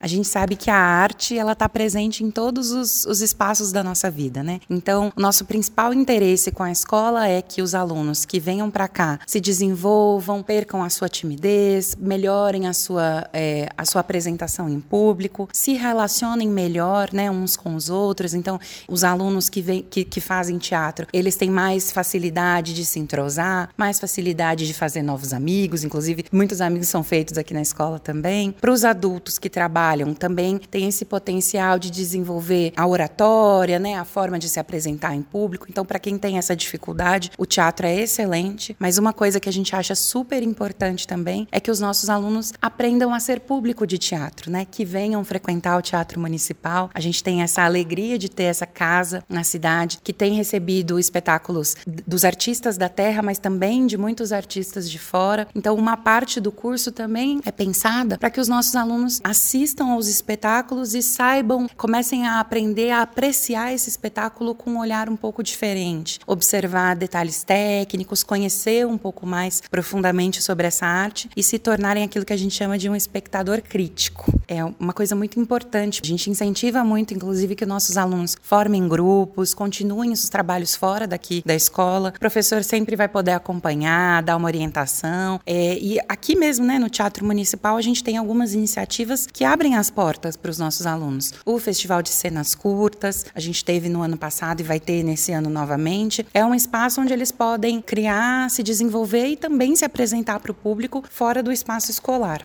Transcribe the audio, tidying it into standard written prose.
gente sabe que a arte, ela está presente em todos os espaços da nossa vida, né? Então, o nosso principal interesse com a escola é que os alunos que venham para cá se desenvolvam, percam a sua timidez, melhorem a sua apresentação em público, se relacionem melhor, né, uns com os outros. Então, os alunos que fazem teatro, eles têm mais facilidade de se entrosar, mais facilidade de fazer novos amigos, inclusive muitos amigos são feitos aqui na escola também. Para os adultos que trabalham, também tem esse potencial de desenvolver a oratória, né, a forma de se apresentar em público. Então, para quem tem essa dificuldade, o teatro é excelente, mas uma coisa que a gente acha super importante também é que os nossos alunos aprendam a ser público de teatro, né, que venham frequentar o Teatro Municipal. A gente tem essa alegria de ter essa casa na cidade, que tem recebido espetáculos dos artistas da terra, mas também de muitos artistas de fora. Então, uma parte do curso também é pensada para que os nossos alunos assistam aos espetáculos e comecem a aprender a apreciar esse espetáculo com um olhar um pouco diferente, observar detalhes técnicos, conhecer um pouco mais profundamente sobre essa arte e se tornarem aquilo que a gente chama de um espectador crítico. É uma coisa muito importante. A gente incentiva muito, inclusive, que nossos alunos formem grupos, continuem os trabalhos fora daqui da escola. O professor sempre vai poder acompanhar, dar uma orientação. E aqui mesmo, né, no Teatro Municipal, a gente tem algumas iniciativas que abrem as portas para os nossos alunos. O Festival de Cenas Curtas, a gente teve no ano passado e vai ter nesse ano novamente. É um espaço onde eles podem criar, se desenvolver e também se apresentar para o público fora do espaço escolar.